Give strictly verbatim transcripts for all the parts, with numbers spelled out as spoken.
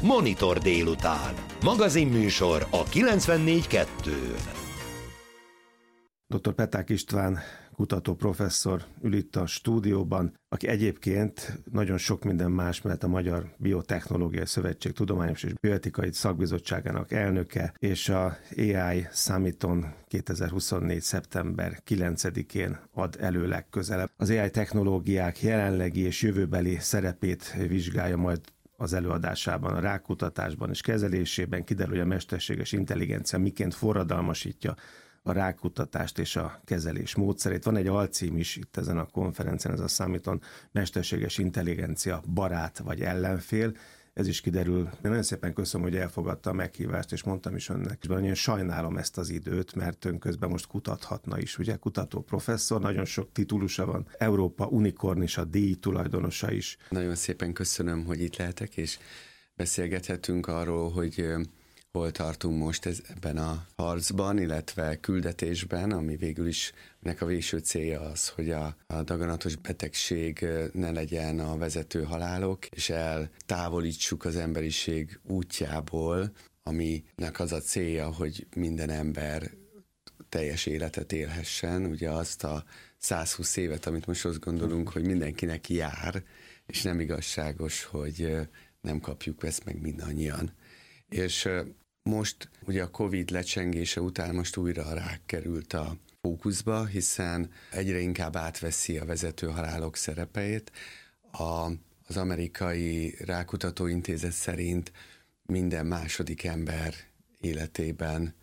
Monitor délután. Magazinműsor a kilencvennégy kettő. doktor Peták István kutató professzor ül itt a stúdióban, aki egyébként nagyon sok minden más, mert a Magyar Biotechnológiai Szövetség Tudományos és Bioetikai Szakbizottságának elnöke, és a á i Summiton kétezer-huszonnégy. szeptember kilencedikén ad elő legközelebb. Az á i technológiák jelenlegi és jövőbeli szerepét vizsgálja majd az előadásában, a rákkutatásban és kezelésében. Kiderül, hogy a mesterséges intelligencia miként forradalmasítja a rákkutatást és a kezelés módszerét. Van egy alcím is itt ezen a konferencián, ez a Summiton, mesterséges intelligencia barát vagy ellenfél. Ez is kiderül. Én nagyon szépen köszönöm, hogy elfogadta a meghívást, és mondtam is önnek, és nagyon sajnálom ezt az időt, mert ön közben most kutathatna is, ugye, kutató professzor, nagyon sok titulusa van, Európa Unikornisa díj tulajdonosa is. Nagyon szépen köszönöm, hogy itt lehetek, és beszélgethetünk arról, hogy hol tartunk most ez, ebben a harcban, illetve küldetésben, ami végül is nek a végső célja az, hogy a, a daganatos betegség ne legyen a vezető halálok, és eltávolítsuk az emberiség útjából, aminek az a célja, hogy minden ember teljes életet élhessen. Ugye azt a százhúsz évet, amit most azt gondolunk, hogy mindenkinek jár, és nem igazságos, hogy nem kapjuk ezt meg mindannyian. És most ugye a Covid lecsengése után most újra a rák került a fókuszba, hiszen egyre inkább átveszi a vezető halálok szerepeit. A, az amerikai rákutató intézet szerint minden második ember életében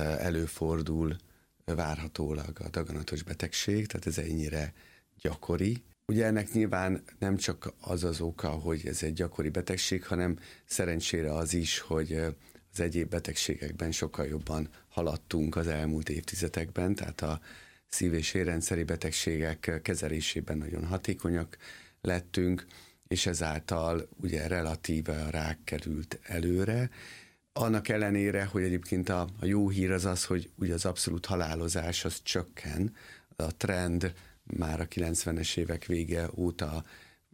előfordul várhatólag a daganatos betegség, tehát ez ennyire gyakori. Ugye ennek nyilván nem csak az az oka, hogy ez egy gyakori betegség, hanem szerencsére az is, hogy az egyéb betegségekben sokkal jobban haladtunk az elmúlt évtizedekben, tehát a szív- és érrendszeri betegségek kezelésében nagyon hatékonyak lettünk, és ezáltal ugye relatíve a rák került előre. Annak ellenére, hogy egyébként a, a jó hír az az, hogy ugye az abszolút halálozás az csökken, a trend már a kilencvenes évek vége óta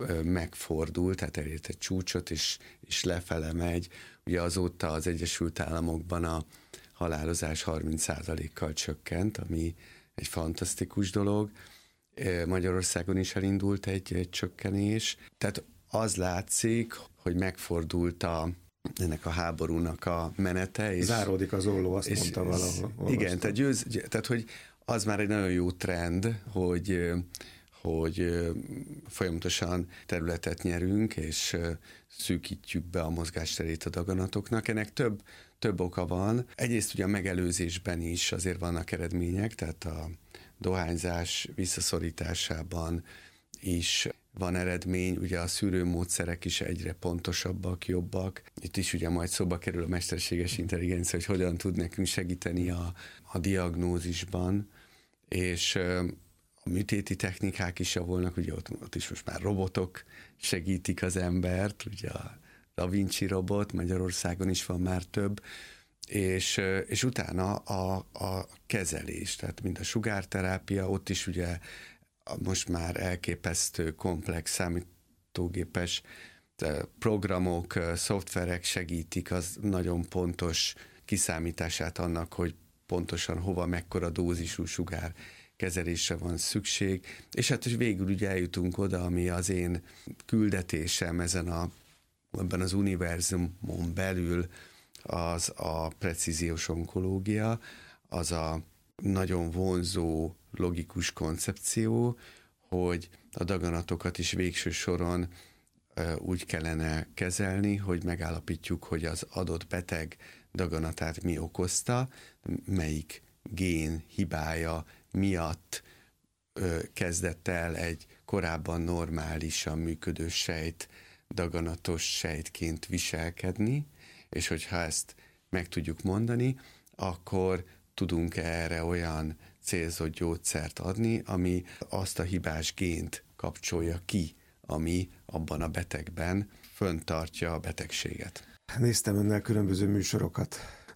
megfordul, tehát elért egy csúcsot, és, és lefele megy. Ugye azóta az Egyesült Államokban a halálozás harminc százalékkal csökkent, ami egy fantasztikus dolog. Magyarországon is elindult egy, egy csökkenés. Tehát az látszik, hogy megfordult a, ennek a háborúnak a menete. És, záródik az olló, azt és, mondta valahol. Igen, tehát, győz, tehát hogy az már egy nagyon jó trend, hogy hogy folyamatosan területet nyerünk, és szűkítjük be a mozgásterét a daganatoknak. Ennek több, több oka van. Egyrészt ugye a megelőzésben is azért vannak eredmények, tehát a dohányzás visszaszorításában is van eredmény, ugye a szűrőmódszerek is egyre pontosabbak, jobbak. Itt is ugye majd szóba kerül a mesterséges intelligencia, hogy hogyan tud nekünk segíteni a, a diagnózisban, és a műtéti technikák is javulnak, ugye ott, ott is most már robotok segítik az embert, ugye a Da Vinci robot, Magyarországon is van már több, és, és utána a, a kezelés, tehát mint a sugárterápia, ott is ugye most már elképesztő komplex számítógépes programok, szoftverek segítik az nagyon pontos kiszámítását annak, hogy pontosan hova, mekkora dózisú sugár kezelésre van szükség, és hát végül ugye eljutunk oda, ami az én küldetésem ezen a, ebben az univerzumon belül, az a precíziós onkológia, az a nagyon vonzó, logikus koncepció, hogy a daganatokat is végső soron úgy kellene kezelni, hogy megállapítjuk, hogy az adott beteg daganatát mi okozta, melyik gén hibája miatt ö, kezdett el egy korábban normálisan működő sejt daganatos sejtként viselkedni, és hogyha ezt meg tudjuk mondani, akkor tudunk erre olyan célzott gyógyszert adni, ami azt a hibás gént kapcsolja ki, ami abban a betegben föntartja a betegséget. Néztem önnel különböző műsorokat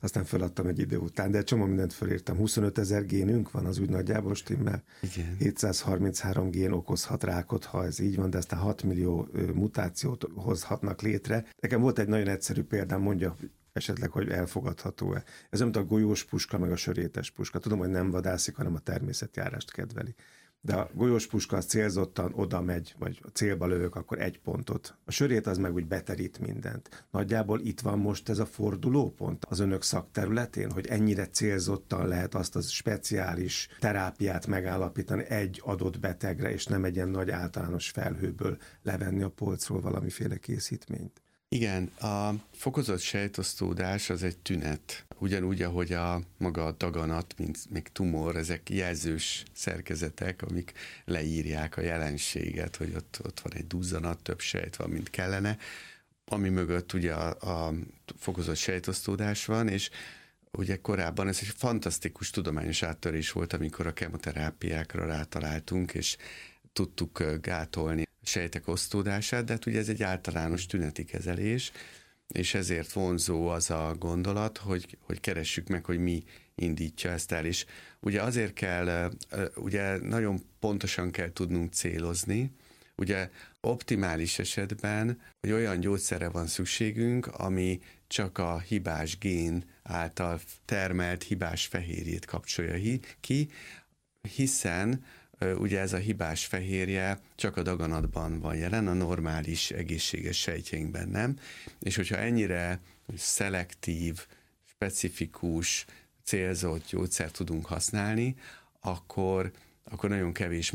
aztán feladtam egy idő után, de egy csomó mindent felírtam. huszonöt ezer génünk van, az úgy nagyjából stimmel. Igen. hétszázharminchárom gén okozhat rákot, ha ez így van, de aztán hat millió mutációt hozhatnak létre. Nekem volt egy nagyon egyszerű példám, mondja esetleg, hogy elfogadható-e. Ez nem a golyós puska, meg a sörétes puska. Tudom, hogy nem vadászik, hanem a természetjárást kedveli. De a golyós puska az célzottan oda megy, vagy a célba lövök, akkor egy pontot. A sörét az meg úgy beterít mindent. Nagyjából itt van most ez a fordulópont az önök szakterületén, hogy ennyire célzottan lehet azt az speciális terápiát megállapítani egy adott betegre, és nem egy ilyen nagy általános felhőből levenni a polcról valamiféle készítményt. Igen, a fokozott sejtosztódás az egy tünet. Ugyanúgy, ahogy a maga a daganat, mint még tumor, ezek jelzős szerkezetek, amik leírják a jelenséget, hogy ott, ott van egy duzzanat, több sejt van, mint kellene, ami mögött ugye a, a fokozott sejtosztódás van, és ugye korábban ez egy fantasztikus tudományos áttörés volt, amikor a kemoterápiákra rátaláltunk, és tudtuk gátolni sejtek osztódását, de hát ugye ez egy általános tüneti kezelés, és ezért vonzó az a gondolat, hogy, hogy keressük meg, hogy mi indítja ezt el. És ugye azért kell, ugye nagyon pontosan kell tudnunk célozni, ugye optimális esetben, hogy olyan gyógyszerre van szükségünk, ami csak a hibás gén által termelt hibás fehérjét kapcsolja ki, hiszen ugye ez a hibás fehérje csak a daganatban van jelen, a normális, egészséges sejtjeinkben nem, és hogyha ennyire szelektív, specifikus, célzott gyógyszert tudunk használni, akkor, akkor nagyon kevés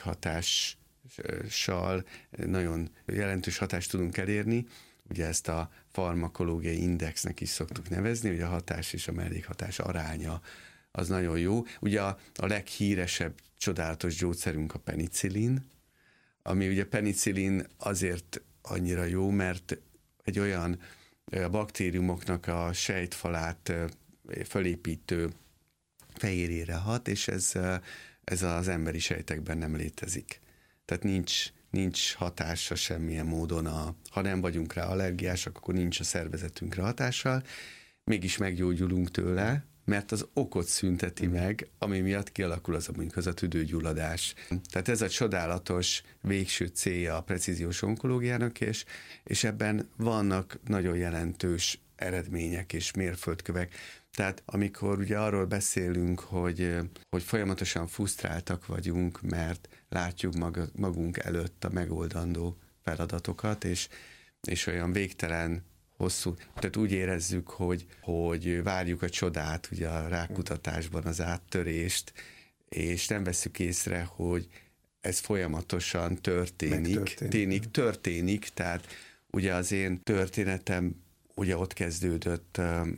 mellékhatással nagyon jelentős hatást tudunk elérni. Ugye ezt a farmakológiai indexnek is szoktuk nevezni, hogy a hatás és a mellékhatás aránya az nagyon jó. Ugye a, a leghíresebb csodálatos gyógyszerünk a penicillin, ami ugye penicillin azért annyira jó, mert egy olyan a baktériumoknak a sejtfalát fölépítő fehérjére hat, és ez, ez az emberi sejtekben nem létezik. Tehát nincs, nincs hatása semmilyen módon, a, ha nem vagyunk rá allergiásak, akkor nincs a szervezetünkre hatással, mégis meggyógyulunk tőle, mert az okot szünteti meg, ami miatt kialakul az, mondjuk az a tüdőgyulladás. Tehát ez a csodálatos végső célja a precíziós onkológiának, és, és ebben vannak nagyon jelentős eredmények és mérföldkövek. Tehát amikor ugye arról beszélünk, hogy, hogy folyamatosan frusztráltak vagyunk, mert látjuk maga, magunk előtt a megoldandó feladatokat, és, és olyan végtelen hosszú, tehát úgy érezzük, hogy, hogy várjuk a csodát, ugye a rákutatásban az áttörést, és nem veszük észre, hogy ez folyamatosan történik, történik, történik, tehát ugye az én történetem ugye ott kezdődött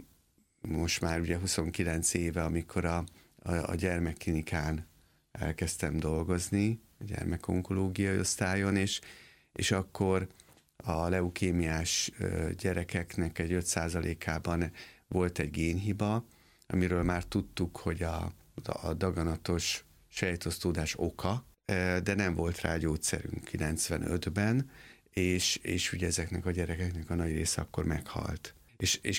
most már ugye huszonkilenc éve, amikor a, a, a gyermekklinikán elkezdtem dolgozni, a gyermekonkológiai osztályon, és, és akkor a leukémiás gyerekeknek egy öt százalékában volt egy génhiba, amiről már tudtuk, hogy a, a daganatos sejtosztódás oka, de nem volt rá gyógyszerünk kilencvenötben, és, és ugye ezeknek a gyerekeknek a nagy része akkor meghalt. És, és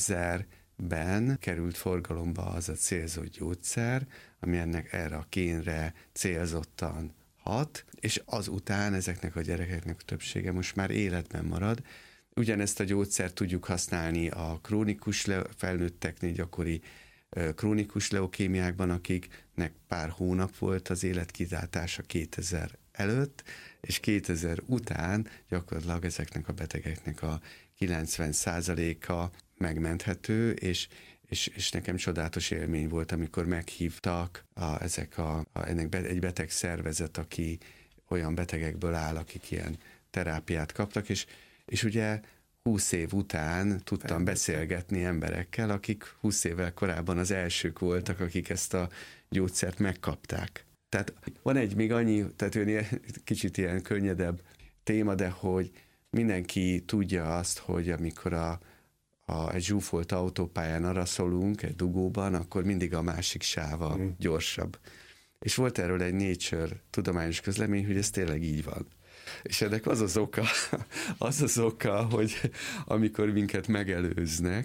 kétezerben került forgalomba az a célzott gyógyszer, ami ennek erre a génre célzottan hat, és azután ezeknek a gyerekeknek a többsége most már életben marad. Ugyanezt a gyógyszert tudjuk használni a krónikus le- felnőtteknél gyakori krónikus leukémiákban, akiknek pár hónap volt az életkizártása kétezer előtt, és kétezer után gyakorlatilag ezeknek a betegeknek a kilencven százaléka megmenthető, és És, és nekem csodálatos élmény volt, amikor meghívtak a, ezek a, a, ennek be, egy beteg szervezet, aki olyan betegekből áll, akik ilyen terápiát kaptak, és, és ugye húsz év után tudtam beszélgetni emberekkel, akik húsz évvel korábban az elsők voltak, akik ezt a gyógyszert megkapták. Tehát van egy még annyi, tehát ilyen, kicsit ilyen könnyedebb téma, de hogy mindenki tudja azt, hogy amikor a ha egy zsúfolt autópályán araszolunk egy dugóban, akkor mindig a másik sáva mm. gyorsabb. És volt erről egy Nature tudományos közlemény, hogy ez tényleg így van. És ennek az az oka, az az oka, hogy amikor minket megelőznek,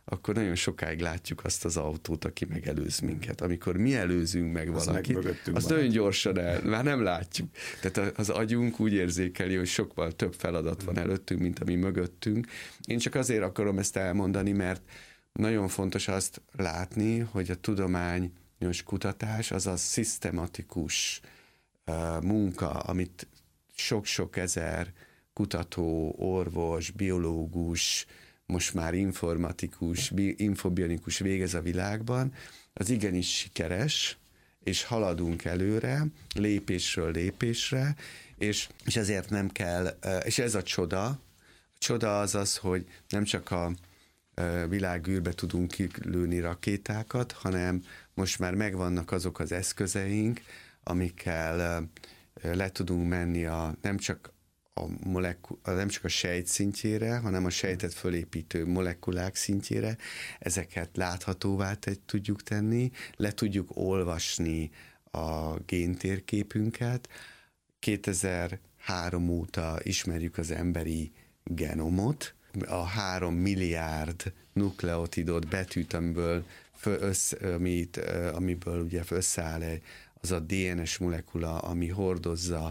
akkor nagyon sokáig látjuk azt az autót, aki megelőz minket. Amikor mi előzünk meg azt valakit, azt nagyon gyorsan el, már nem látjuk. Tehát az agyunk úgy érzékeli, hogy sokkal több feladat van előttünk, mint ami mögöttünk. Én csak azért akarom ezt elmondani, mert nagyon fontos azt látni, hogy a tudományos kutatás az a szisztematikus uh, munka, amit sok-sok ezer kutató, orvos, biológus, most már informatikus, infobionikus végez a világban, az igenis sikeres, és haladunk előre, lépésről lépésre, és, és ezért nem kell, és ez a csoda, a csoda az az, hogy nem csak a világűrbe tudunk kilőni rakétákat, hanem most már megvannak azok az eszközeink, amikkel le tudunk menni a, nem csak a molekul, nem csak a sejt szintjére, hanem a sejtet fölépítő molekulák szintjére. Ezeket láthatóvá tudjuk tenni, le tudjuk olvasni a géntérképünket. kétezer-három óta ismerjük az emberi genomot, a három milliárd nukleotidot, betűt, amiből, össze, amit, amiből ugye összeáll az a dé en es molekula, ami hordozza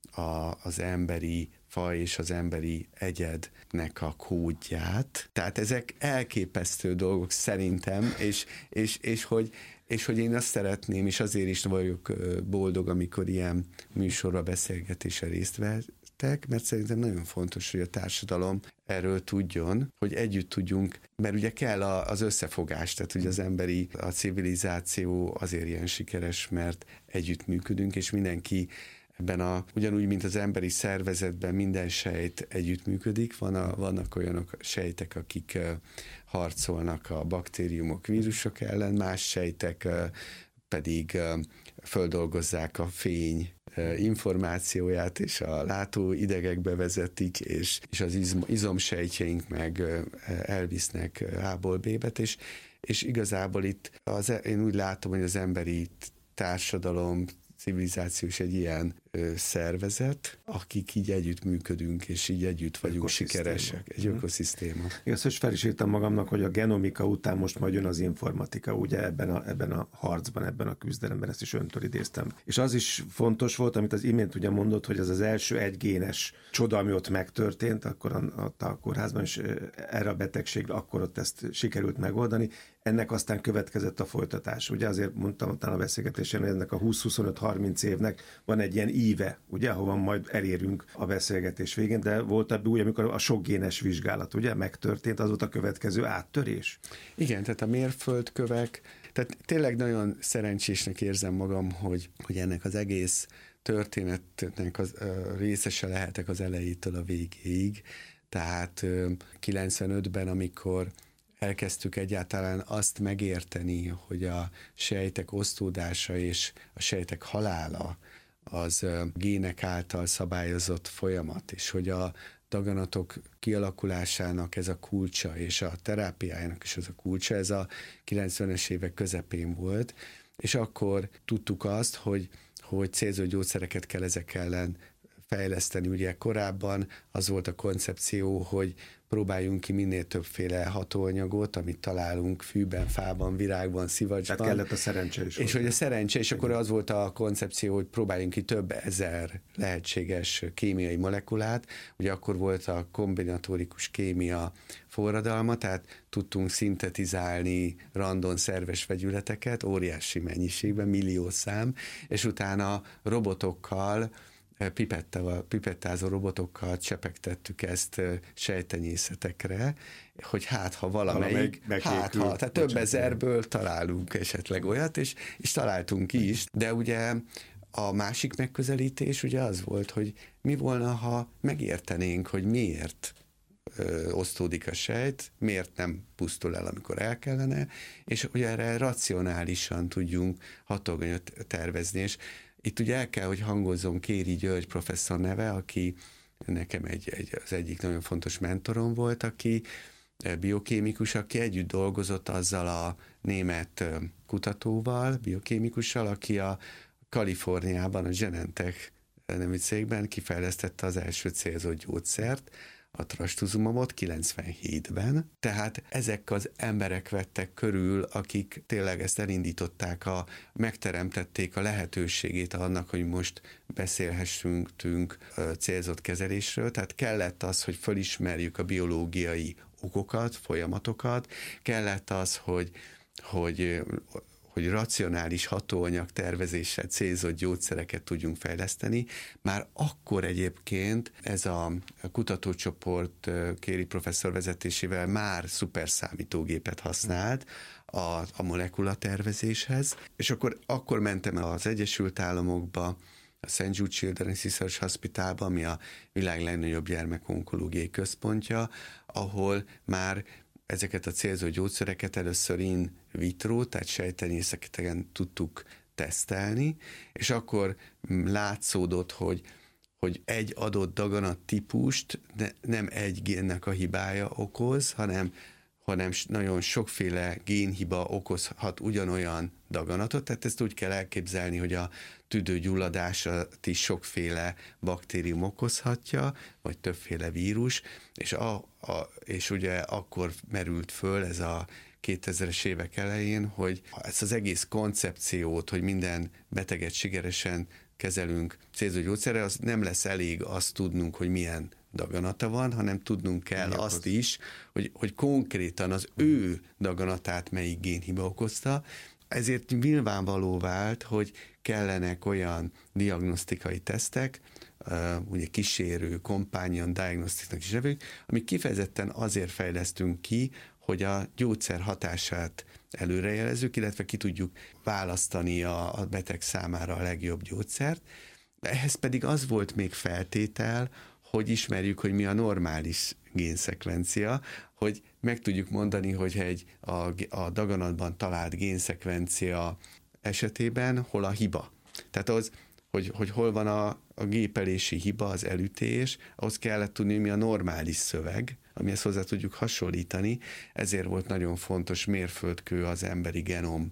a, az emberi faj és az emberi egyednek a kódját. Tehát ezek elképesztő dolgok szerintem, és, és, és, hogy, és hogy én azt szeretném, és azért is vagyok boldog, amikor ilyen műsorra, beszélgetésre részt vettek, mert szerintem nagyon fontos, hogy a társadalom erről tudjon, hogy együtt tudjunk, mert ugye kell az összefogás, tehát ugye az emberi, a civilizáció azért ilyen sikeres, mert együtt működünk, és mindenki ebben a, ugyanúgy, mint az emberi szervezetben minden sejt együttműködik, van a, vannak olyanok sejtek, akik uh, harcolnak a baktériumok, vírusok ellen, más sejtek uh, pedig uh, földolgozzák a fény uh, információját, és a látóidegekbe vezetik, és, és az izm, izomsejtjeink meg uh, elvisznek A-ból B-bet, és, és igazából itt az, én úgy látom, hogy az emberi társadalom, civilizáció is egy ilyen ö, szervezet, akik így együtt működünk, és így együtt vagyunk sikeresek. Egy hmm. ökoszisztéma. Igaz, hogy fel is írtam magamnak, hogy a genomika után most majd jön az informatika, ugye ebben a, ebben a harcban, ebben a küzdelemben, ezt is öntől idéztem. És az is fontos volt, amit az imént ugye mondott, hogy ez az első egygénes csoda, ami ott megtörtént, akkor a, a, a kórházban, és erre a betegségre akkor ott ezt sikerült megoldani. Ennek aztán következett a folytatás. Ugye azért mondtam talán a beszélgetésen, hogy ennek a húsz-huszonöt-harminc évnek van egy ilyen íve, ugye, ahova majd elérünk a beszélgetés végén, de volt ebben úgy, amikor a sokgénes vizsgálat, ugye, megtörtént, az volt a következő áttörés. Igen, tehát a mérföldkövek, tehát tényleg nagyon szerencsésnek érzem magam, hogy, hogy ennek az egész történetnek az, uh, részese lehetek az elejétől a végéig. Tehát uh, kilencvenötben, amikor elkezdtük egyáltalán azt megérteni, hogy a sejtek osztódása és a sejtek halála az gének által szabályozott folyamat, és hogy a daganatok kialakulásának ez a kulcsa, és a terápiájának is ez a kulcsa, ez a kilencvenes évek közepén volt, és akkor tudtuk azt, hogy, hogy célzó gyógyszereket kell ezek ellen fejleszteni. Ugye korábban az volt a koncepció, hogy próbáljunk ki minél többféle hatóanyagot, amit találunk fűben, fában, virágban, szivacsban. Tehát kellett a szerencse is. És hogy a szerencse, és akkor az volt a koncepció, hogy próbáljunk ki több ezer lehetséges kémiai molekulát. Ugye akkor volt a kombinatórikus kémia forradalma, tehát tudtunk szintetizálni random szerves vegyületeket, óriási mennyiségben, millió szám, és utána robotokkal, pipettázó robotokkal csepegtettük ezt sejtenyészetekre, hogy hát, ha valamelyik, valamelyik hát, ha, tehát több ezerből találunk esetleg olyat, és, és találtunk is, de ugye a másik megközelítés ugye az volt, hogy mi volna, ha megértenénk, hogy miért ö, osztódik a sejt, miért nem pusztul el, amikor el kellene, és hogy erre racionálisan tudjunk hatóanyagot tervezni, és itt ugye el kell, hogy hangozzon Kéri György professzor neve, aki nekem egy, egy, az egyik nagyon fontos mentorom volt, aki biokémikus, aki együtt dolgozott azzal a német kutatóval, biokémikussal, aki a Kaliforniában, a Genentech nevű cégben kifejlesztette az első célzott gyógyszert, a trastuzumabot kilencvenhétben, tehát ezek az emberek vettek körül, akik tényleg ezt elindították, a, megteremtették a lehetőségét annak, hogy most beszélhessünk célzott kezelésről, tehát kellett az, hogy felismerjük a biológiai okokat, folyamatokat, kellett az, hogy, hogy hogy racionális hatóanyag tervezéssel célzott gyógyszereket tudjunk fejleszteni. Már akkor egyébként ez a kutatócsoport Kéri professzor vezetésével már szuperszámítógépet használt a, a molekula tervezéshez, és akkor, akkor mentem el az Egyesült Államokba, a Saint Jude Children's Research Hospitalba, ami a világ legnagyobb gyermekonkológiai központja, ahol már ezeket a célzó gyógyszereket először in vitro, tehát sejtenyészeken tudtuk tesztelni, és akkor látszódott, hogy, hogy egy adott daganat típust ne, nem egy génnek a hibája okoz, hanem, hanem nagyon sokféle génhiba okozhat ugyanolyan daganatot, tehát ezt úgy kell elképzelni, hogy a tüdőgyulladásat is sokféle baktérium okozhatja, vagy többféle vírus, és, a, a, és ugye akkor merült föl ez a kétezres évek elején, hogy ezt az egész koncepciót, hogy minden beteget sikeresen kezelünk célzó gyógyszerrel, az nem lesz elég azt tudnunk, hogy milyen daganata van, hanem tudnunk kell Mi azt okoz? is, hogy, hogy konkrétan az ő daganatát melyik génhiba okozta. Ezért nyilvánvaló vált, hogy kellenek olyan diagnosztikai tesztek, ugye kísérő, companion diagnosztiknak is nevük, amik kifejezetten azért fejlesztünk ki, hogy a gyógyszer hatását előrejelezzük, illetve ki tudjuk választani a, a beteg számára a legjobb gyógyszert. Ehhez pedig az volt még feltétel, hogy ismerjük, hogy mi a normális génszekvencia, hogy meg tudjuk mondani, hogy egy a, a daganatban talált génszekvencia esetében hol a hiba. Tehát az, hogy, hogy hol van a, a gépelési hiba, az elütés, ahhoz kellett tudni, mi a normális szöveg, amihez hozzá tudjuk hasonlítani, ezért volt nagyon fontos mérföldkő az emberi genom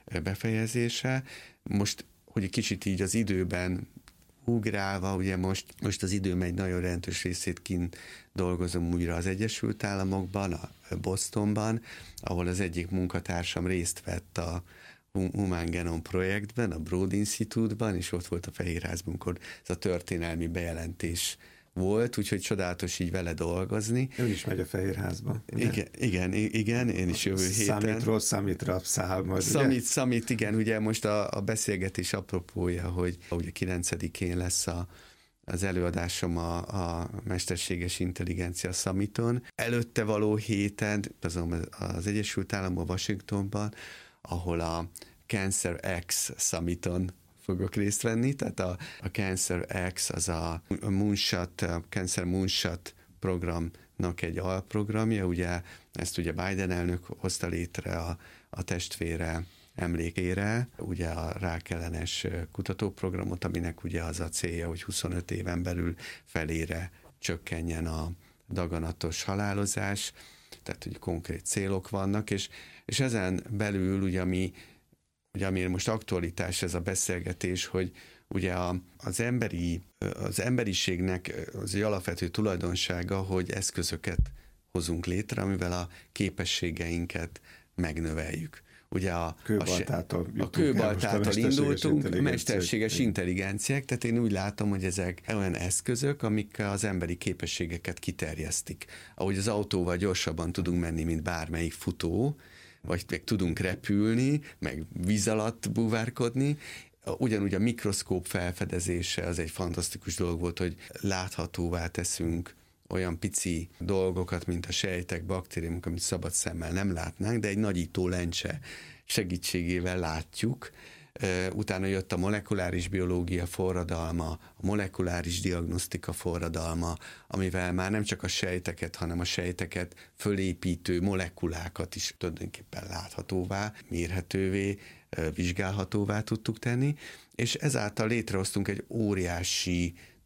befejezése. Most, hogy egy kicsit így az időben ugrálva, ugye most, most az időm egy nagyon jelentős részét kint dolgozom újra az Egyesült Államokban, a Bostonban, ahol az egyik munkatársam részt vett a Human Genome projektben, a Broad Institute-ban, és ott volt a Fehérházban, amikor ez a történelmi bejelentés volt, úgyhogy csodálatos így vele dolgozni. Ő is megy a Fehérházba. Igen, igen, igen, én is jövő héten. Számítról számítra száll majd, Számít, számít, igen, ugye most a, a beszélgetés apropója, hogy ugye kilencedikén lesz a, az előadásom a, a mesterséges intelligencia Summiton. Előtte való héten, azon az Egyesült Államokban, Washingtonban, ahol a Cancer X Summiton fogok részt venni, tehát a, a Cancer X az a Moonshot, a Cancer Moonshot programnak egy alprogramja, ugye ezt ugye Biden elnök hozta létre a, a testvére emlékére, ugye a rákellenes kutatóprogramot, aminek ugye az a célja, hogy huszonöt éven belül felére csökkenjen a daganatos halálozás, tehát hogy konkrét célok vannak, és, és ezen belül ugye ami ugye amiért most aktualitás ez a beszélgetés, hogy ugye a, az, emberi, az emberiségnek az egy alapvető tulajdonsága, hogy eszközöket hozunk létre, amivel a képességeinket megnöveljük. Ugye a kőbaltától, a, a kőbaltától indultunk, mesterséges intelligenciák, tehát én úgy látom, hogy ezek olyan eszközök, amik az emberi képességeket kiterjesztik. Ahogy az autóval gyorsabban tudunk menni, mint bármelyik futó, vagy meg tudunk repülni, meg víz alatt búvárkodni. Ugyanúgy a mikroszkóp felfedezése az egy fantasztikus dolog volt, hogy láthatóvá teszünk olyan pici dolgokat, mint a sejtek, baktériumok, amit szabad szemmel nem látnánk, de egy nagyító lencse segítségével látjuk. Utána jött a molekuláris biológia forradalma, a molekuláris diagnosztika forradalma, amivel már nem csak a sejteket, hanem a sejteket fölépítő molekulákat is tulajdonképpen láthatóvá, mérhetővé, vizsgálhatóvá tudtuk tenni, és ezáltal létrehoztunk egy óriási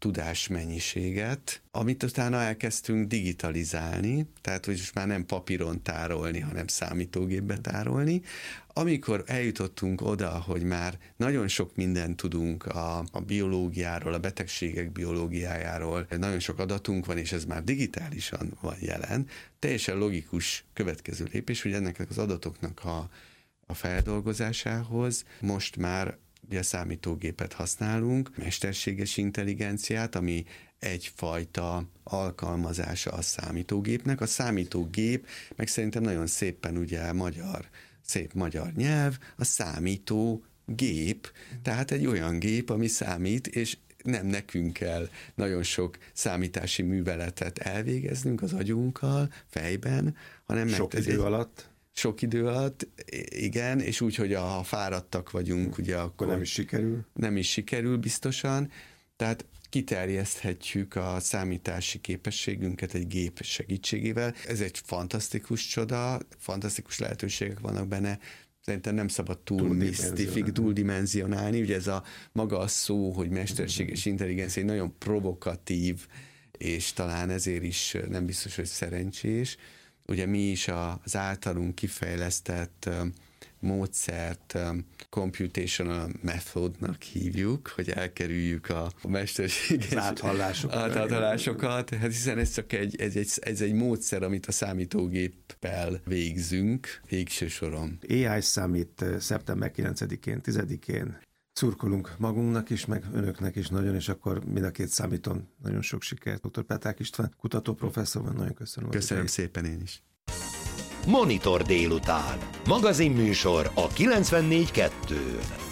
tudásmennyiséget, amit utána elkezdtünk digitalizálni, tehát hogy most már nem papíron tárolni, hanem számítógépbe tárolni. Amikor eljutottunk oda, hogy már nagyon sok mindent tudunk a, a biológiáról, a betegségek biológiájáról, nagyon sok adatunk van, és ez már digitálisan van jelen, teljesen logikus következő lépés, hogy ennek az adatoknak a, a feldolgozásához most már ugye számítógépet használunk, mesterséges intelligenciát, ami egyfajta alkalmazása a számítógépnek. A számítógép, meg szerintem nagyon szépen ugye magyar, szép magyar nyelv, a számítógép, tehát egy olyan gép, ami számít, és nem nekünk kell nagyon sok számítási műveletet elvégeznünk az agyunkkal, fejben, hanem sok idő alatt. Sok idő alatt, igen, és úgy, hogy ha fáradtak vagyunk, ugye akkor, akkor nem is sikerül. Nem is sikerül biztosan, tehát kiterjeszthetjük a számítási képességünket egy gép segítségével. Ez egy fantasztikus csoda, fantasztikus lehetőségek vannak benne, szerintem nem szabad túl misztifik, túldimenzionálni, ugye ez a maga a szó, hogy mesterséges intelligencia egy nagyon provokatív, és talán ezért is nem biztos, hogy szerencsés. Ugye mi is az általunk kifejlesztett módszert computational methodnak hívjuk, hogy elkerüljük a mesterséges az áthallásokat. áthallásokat, hát hiszen ez csak egy, ez egy, ez egy módszer, amit a számítógéppel végzünk végső soron. á i Summit szeptember kilencedikén, tizedikén szurkolunk magunknak is, meg önöknek is nagyon, és akkor mind a két számíton nagyon sok sikert. doktor Peták István, kutatóprofesszor van, nagyon köszönöm. Köszönöm szépen én is. Monitor délután. Magazinműsor a kilencvennégy kettőn.